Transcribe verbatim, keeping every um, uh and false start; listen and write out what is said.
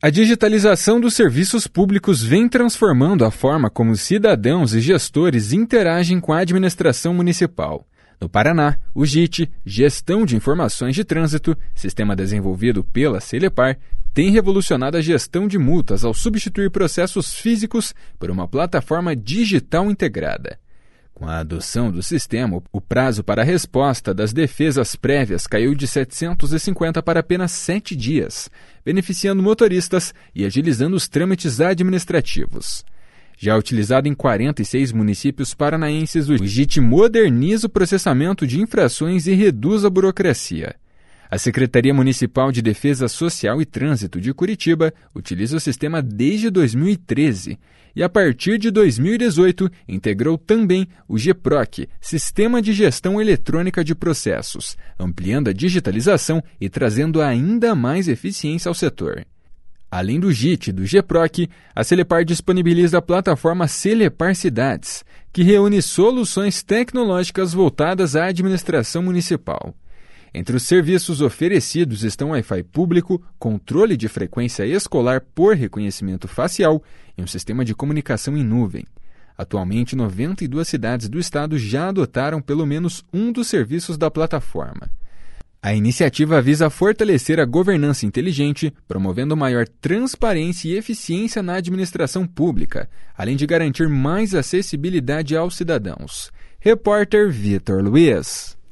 A digitalização dos serviços públicos vem transformando a forma como cidadãos e gestores interagem com a administração municipal. No Paraná, o JIT, Gestão de Informações de Trânsito, sistema desenvolvido pela Celepar, tem revolucionado a gestão de multas ao substituir processos físicos por uma plataforma digital integrada. Com a adoção do sistema, o prazo para a resposta das defesas prévias caiu de setecentos e cinquenta para apenas sete dias, beneficiando motoristas e agilizando os trâmites administrativos. Já utilizado em quarenta e seis municípios paranaenses, o JIT moderniza o processamento de infrações e reduz a burocracia. A Secretaria Municipal de Defesa Social e Trânsito de Curitiba utiliza o sistema desde dois mil e treze e, a partir de dois mil e dezoito, integrou também o GEPROC, Sistema de Gestão Eletrônica de Processos, ampliando a digitalização e trazendo ainda mais eficiência ao setor. Além do JIT e do GEPROC, a Celepar disponibiliza a plataforma Celepar Cidades, que reúne soluções tecnológicas voltadas à administração municipal. Entre os serviços oferecidos estão Wi-Fi público, controle de frequência escolar por reconhecimento facial e um sistema de comunicação em nuvem. Atualmente, noventa e duas cidades do estado já adotaram pelo menos um dos serviços da plataforma. A iniciativa visa fortalecer a governança inteligente, promovendo maior transparência e eficiência na administração pública, além de garantir mais acessibilidade aos cidadãos. Repórter Vitor Luiz.